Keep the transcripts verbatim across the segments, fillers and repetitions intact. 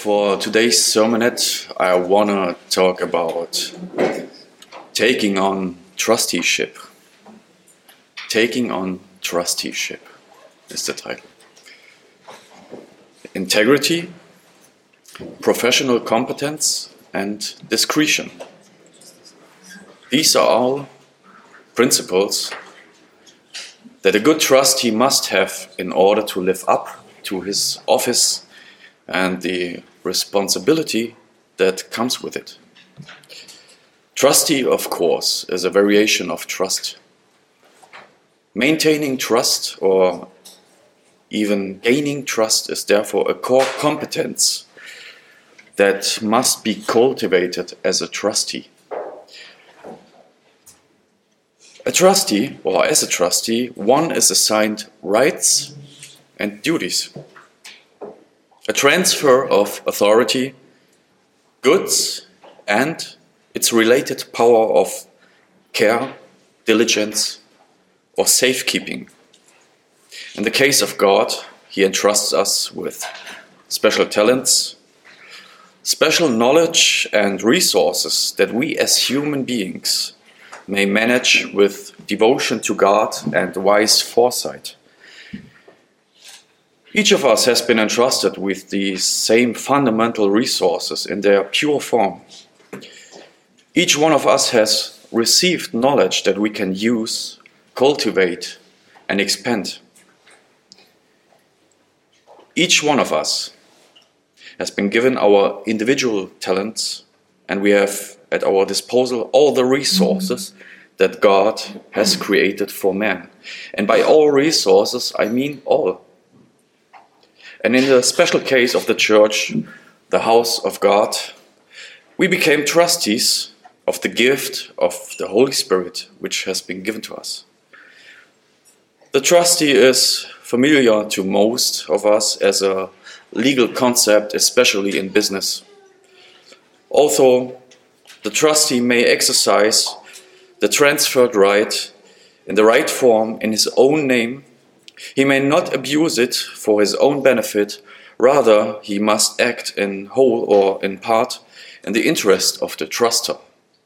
For today's sermonette, I want to talk about taking on trusteeship. Taking on trusteeship is the title. Integrity, professional competence, and discretion. These are all principles that a good trustee must have in order to live up to his office and the responsibility that comes with it. Trustee, of course, is a variation of trust. Maintaining trust or even gaining trust is therefore a core competence that must be cultivated as a trustee. A trustee, or as a trustee, one is assigned rights and duties. A transfer of authority, goods, and its related power of care, diligence, or safekeeping. In the case of God, He entrusts us with special talents, special knowledge and resources that we as human beings may manage with devotion to God and wise foresight. Each of us has been entrusted with the same fundamental resources in their pure form. Each one of us has received knowledge that we can use, cultivate, and expand. Each one of us has been given our individual talents, and we have at our disposal all the resources that God has created for man. And by all resources, I mean all. And in the special case of the church, the house of God, we became trustees of the gift of the Holy Spirit, which has been given to us. The trustee is familiar to most of us as a legal concept, especially in business. Although the trustee may exercise the transferred right in the right form in his own name, he may not abuse it for his own benefit. Rather, he must act in whole or in part in the interest of the truster.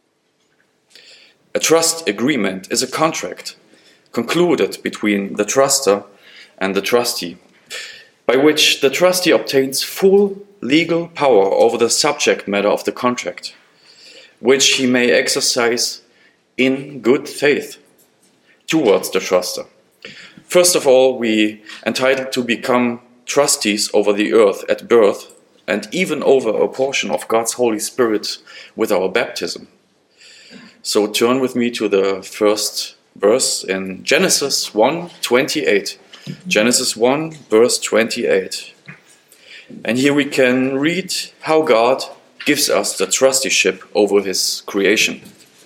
A trust agreement is a contract concluded between the truster and the trustee, by which the trustee obtains full legal power over the subject matter of the contract, which he may exercise in good faith towards the truster. First of all, we are entitled to become trustees over the earth at birth and even over a portion of God's Holy Spirit with our baptism. So turn with me to the first verse in Genesis one twenty-eight. Genesis one, verse twenty-eight. And here we can read how God gives us the trusteeship over His creation.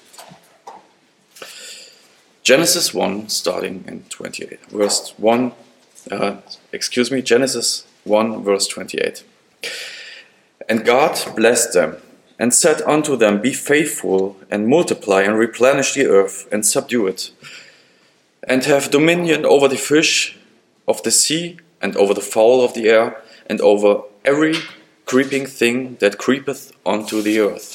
Genesis one, starting in twenty-eight, verse one, uh, excuse me, Genesis one, verse twenty-eight. And God blessed them, and said unto them, Be faithful, and multiply, and replenish the earth, and subdue it, and have dominion over the fish of the sea, and over the fowl of the air, and over every creeping thing that creepeth onto the earth.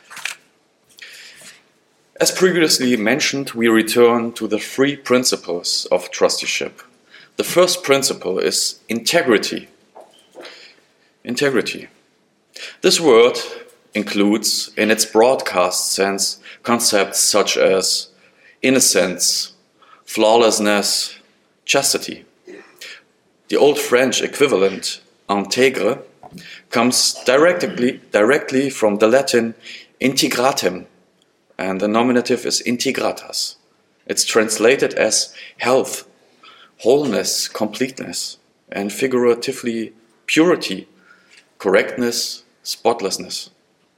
As previously mentioned, we return to the three principles of trusteeship. The first principle is integrity. Integrity. This word includes, in its broadcast sense, concepts such as innocence, flawlessness, chastity. The Old French equivalent, intègre, comes directly, directly from the Latin integratem, and the nominative is integratas. It's translated as health, wholeness, completeness, and figuratively purity, correctness, spotlessness.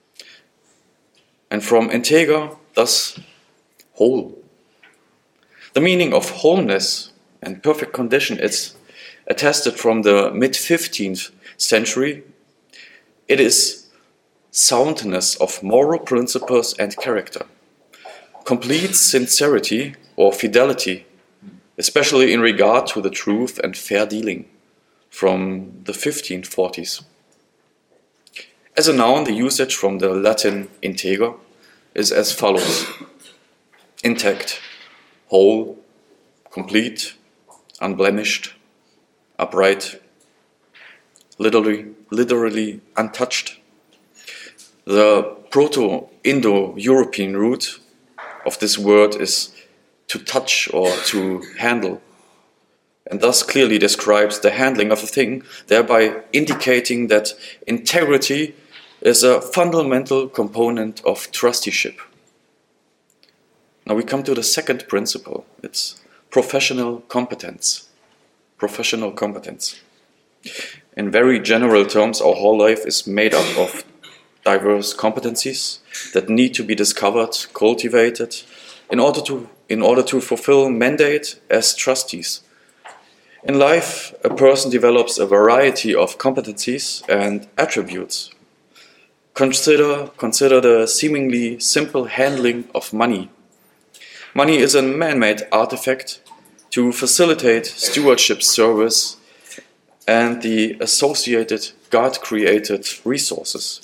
And from integer, thus whole. The meaning of wholeness and perfect condition is attested from the mid-fifteenth century. It is soundness of moral principles and character, complete sincerity or fidelity, especially in regard to the truth and fair dealing, from the fifteen forties. As a noun, the usage from the Latin integer is as follows: intact, whole, complete, unblemished, upright, literally, literally untouched. The Proto-Indo-European root of this word is to touch or to handle, and thus clearly describes the handling of a thing, thereby indicating that integrity is a fundamental component of trusteeship. Now we come to the second principle. It's professional competence. Professional competence. In very general terms, our whole life is made up of diverse competencies that need to be discovered, cultivated, in order to, in order to fulfill mandate as trustees. In life, a person develops a variety of competencies and attributes. Consider, consider the seemingly simple handling of money. Money is a man-made artifact to facilitate stewardship service and the associated God-created resources.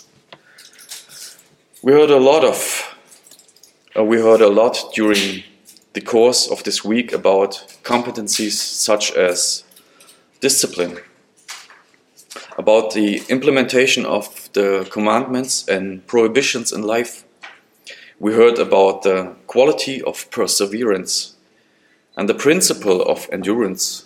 We heard a lot of, uh, we heard a lot during the course of this week about competencies such as discipline, about the implementation of the commandments and prohibitions in life. We heard about the quality of perseverance and the principle of endurance.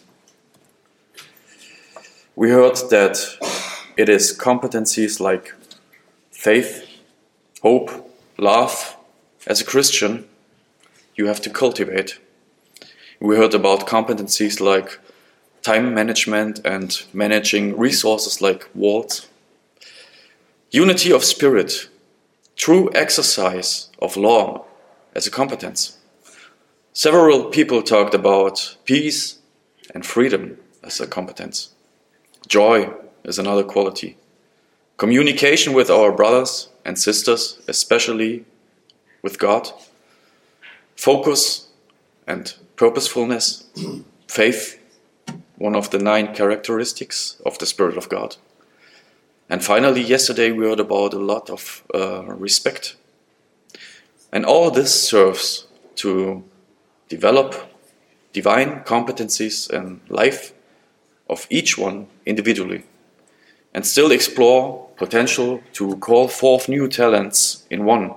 We heard that it is competencies like faith, hope, love, as a Christian, you have to cultivate. We heard about competencies like time management and managing resources like walls. Unity of spirit, true exercise of law as a competence. Several people talked about peace and freedom as a competence. Joy is another quality. Communication with our brothers and sisters, especially with God. Focus and purposefulness. Faith, one of the nine characteristics of the Spirit of God. And finally, yesterday we heard about a lot of uh, respect. And all this serves to develop divine competencies in life of each one individually, and still explore potential to call forth new talents in one.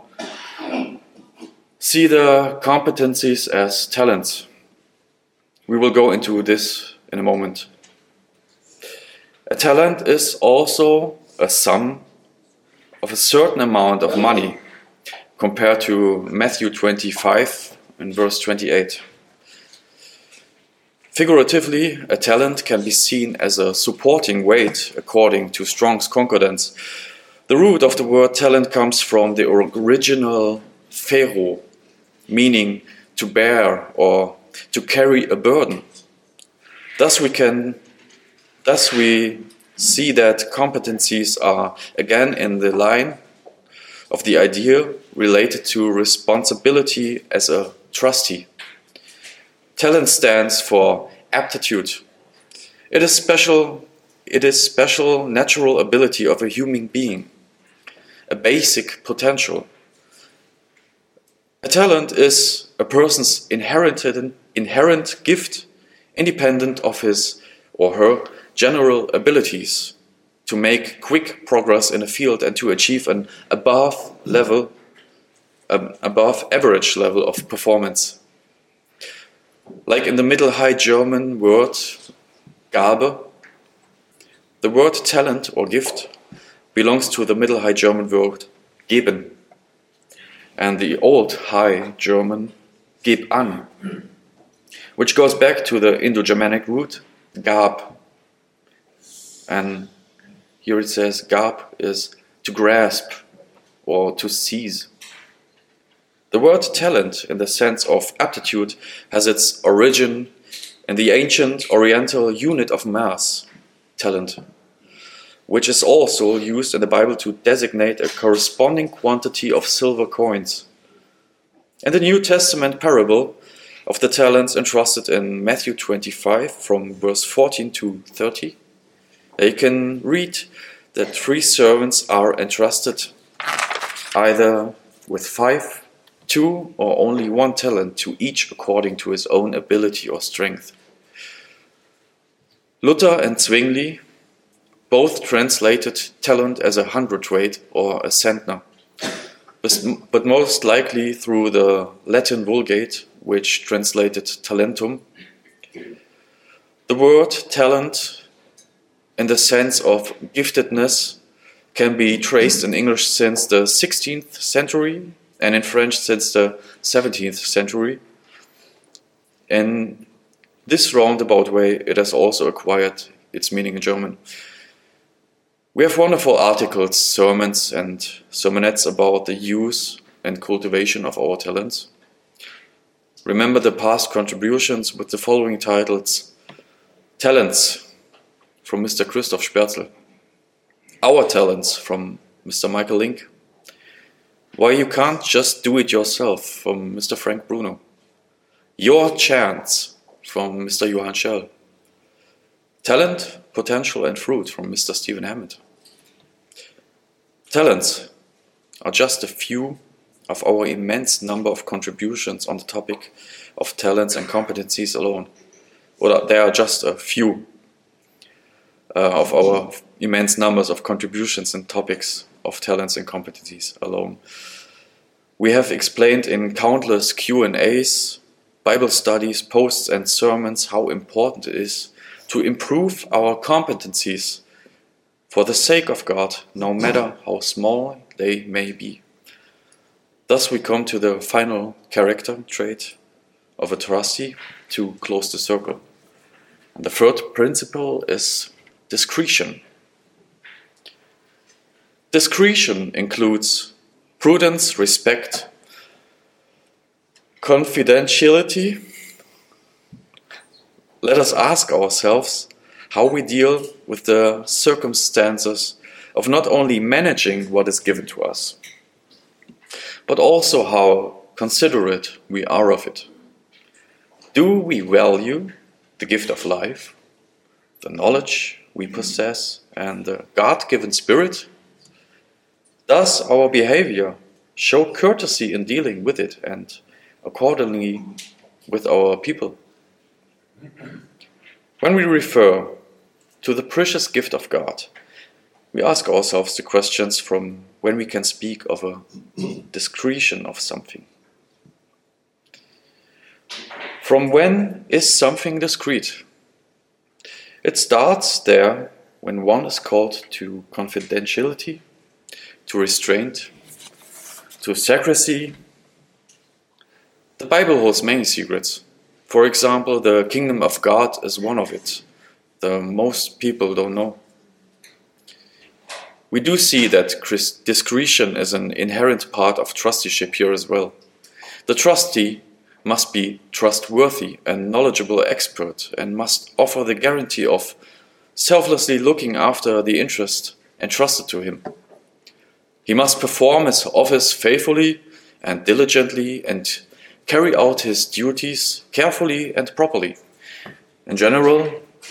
See the competencies as talents. We will go into this in a moment. A talent is also a sum of a certain amount of money, compared to Matthew twenty-five and verse twenty-eight. Figuratively, a talent can be seen as a supporting weight according to Strong's Concordance. The root of the word talent comes from the original phero, meaning to bear or to carry a burden. Thus we can, thus we see that competencies are again in the line of the idea related to responsibility as a trustee. Talent stands for aptitude. It is special, it is special natural ability of a human being, a basic potential. A talent is a person's inherited, inherent gift, independent of his or her general abilities to make quick progress in a field and to achieve an above level, um, above average level of performance. Like in the Middle High German word Gabe, the word talent or gift belongs to the Middle High German word geben, and the Old High German geb an, which goes back to the Indo-Germanic root gab. And here it says gab is to grasp or to seize. The word talent, in the sense of aptitude, has its origin in the ancient Oriental unit of mass, talent, which is also used in the Bible to designate a corresponding quantity of silver coins. In the New Testament parable of the talents entrusted in Matthew twenty-five, from verse fourteen to thirty, you can read that three servants are entrusted either with five, two, or only one talent to each according to his own ability or strength. Luther and Zwingli both translated talent as a hundredweight or a centner, but most likely through the Latin Vulgate, which translated talentum. The word talent, in the sense of giftedness, can be traced in English since the sixteenth century and in French since the seventeenth century. In this roundabout way, it has also acquired its meaning in German. We have wonderful articles, sermons, and sermonettes about the use and cultivation of our talents. Remember the past contributions with the following titles: Talents from Mister Christoph Sperzel, Our Talents from Mister Michael Link, Why You Can't Just Do It Yourself from Mister Frank Bruno, Your Chance from Mister Johann Schell, Talent, Potential and Fruit from Mister Stephen Hammond. Talents are just a few of our immense number of contributions on the topic of talents and competencies alone. Or there are just a few uh, of our immense numbers of contributions and topics of talents and competencies alone. We have explained in countless Q and A's, Bible studies, posts and sermons how important it is to improve our competencies for the sake of God, no matter how small they may be. Thus we come to the final character trait of a trustee to close the circle. And the third principle is discretion. Discretion includes prudence, respect, confidentiality. Let us ask ourselves how we deal with the circumstances of not only managing what is given to us, but also how considerate we are of it. Do we value the gift of life, the knowledge we possess, and the God-given spirit? Does our behavior show courtesy in dealing with it and accordingly with our people? When we refer to the precious gift of God, we ask ourselves the questions from when we can speak of a discretion of something. From when is something discreet? It starts there when one is called to confidentiality, to restraint, to secrecy. The Bible holds many secrets. For example, the kingdom of God is one of it. The most people don't know. We do see that discretion is an inherent part of trusteeship here as well. The trustee must be trustworthy and knowledgeable expert and must offer the guarantee of selflessly looking after the interest entrusted to him. He must perform his office faithfully and diligently and carry out his duties carefully and properly. In general,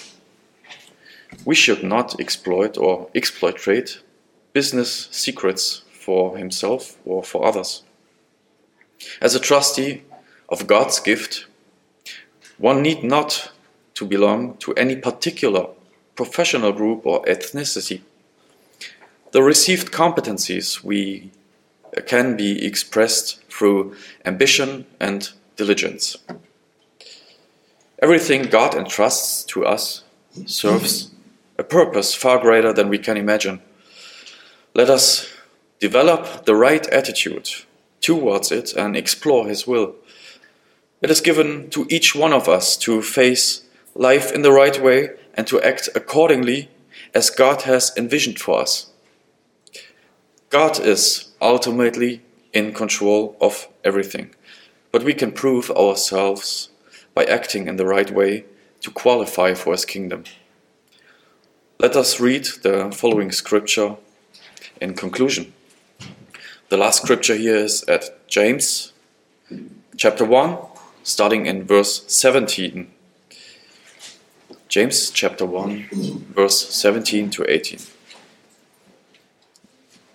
we should not exploit or exploit business secrets for himself or for others. As a trustee of God's gift, one need not to belong to any particular professional group or ethnicity. The received competencies we can be expressed through ambition and diligence. Everything God entrusts to us serves a purpose far greater than we can imagine. Let us develop the right attitude towards it and explore His will. It is given to each one of us to face life in the right way and to act accordingly as God has envisioned for us. God is ultimately in control of everything, but we can prove ourselves by acting in the right way to qualify for His kingdom. Let us read the following scripture in conclusion. The last scripture here is at James chapter one, starting in verse seventeen. James chapter one, verse seventeen to eighteen.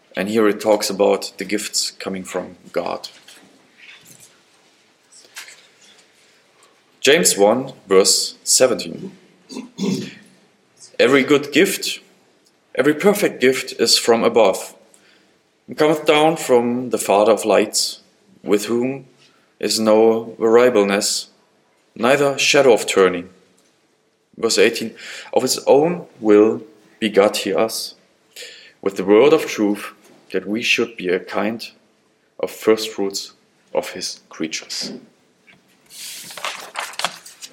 And here it talks about the gifts coming from God. James one, verse seventeen. Every good gift, every perfect gift is from above, and cometh down from the Father of lights, with whom is no variableness, neither shadow of turning. Verse eighteen. Of his own will begot he us, with the word of truth, that we should be a kind of firstfruits of his creatures.